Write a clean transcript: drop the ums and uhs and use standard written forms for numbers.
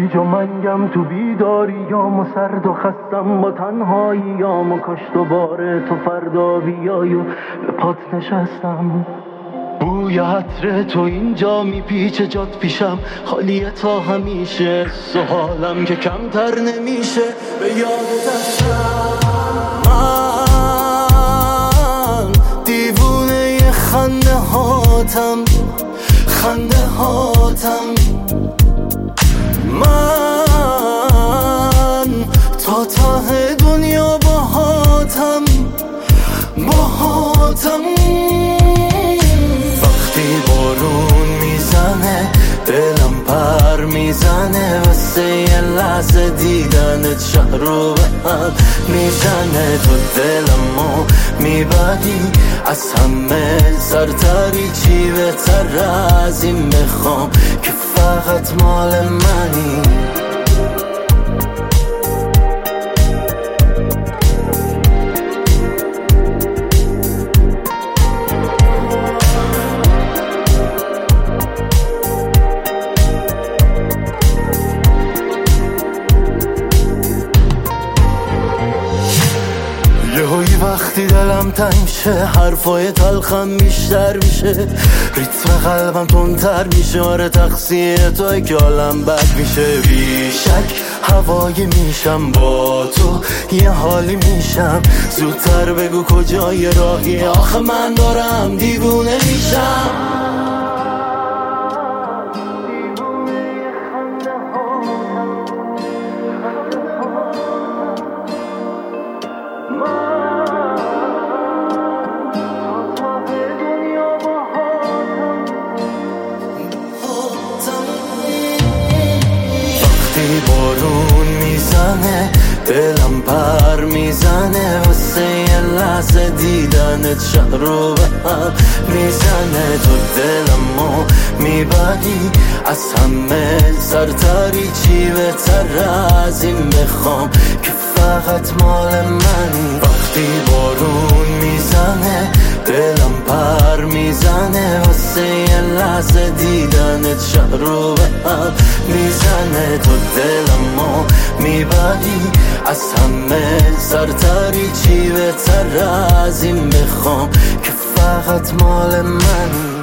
گیج و منگم تو بیداریام و سرد و خستم با تنهاییام و کاش دوباره تو فردا بیای و به پات نشستم. بوی عطر تو اینجا میپیچه جات پیشم، خالیه تا همیشه حالم که کمتر نمیشه به یاد دستم. من دیوونه خنده هاتم، خنده هاتم. من تا ته دنیا باهاتم، باهاتم. وقتی بارون میزنه دلم پر میزنه، واسه یه لحظه دیدنت شهر رو به هم میزنه. تو دلمو میبری از همه سرتری، چی بهتر از این میخوام که فقط مال منی. یهویی وقتی دلم تنگ شه، حرفای تلخم بیشتر میشه، ریتم قلبم تندتر میشه. آره تقصیر توی که حالم بد میشه. بیشک هوایی میشم با تو، یه حالی میشم. زودتر بگو کجای راهی، آخه من دارم دیوونه میشم. بارون میزنه دلم پر میزنه، واسه یه لحظه دیدنت شهر رو به هم میزنه. تو دلمو میبری از همه سرتری، چی بهتر از این میخوام که فقط مال منی. وقتی بارون میزنه دلم پر میزنه، واسه یه لحظه دیدنت شهر رو به هم میزنه. تو دلمو میبری از همه سرتری، چی بهتر از این میخوام که فقط مال منی.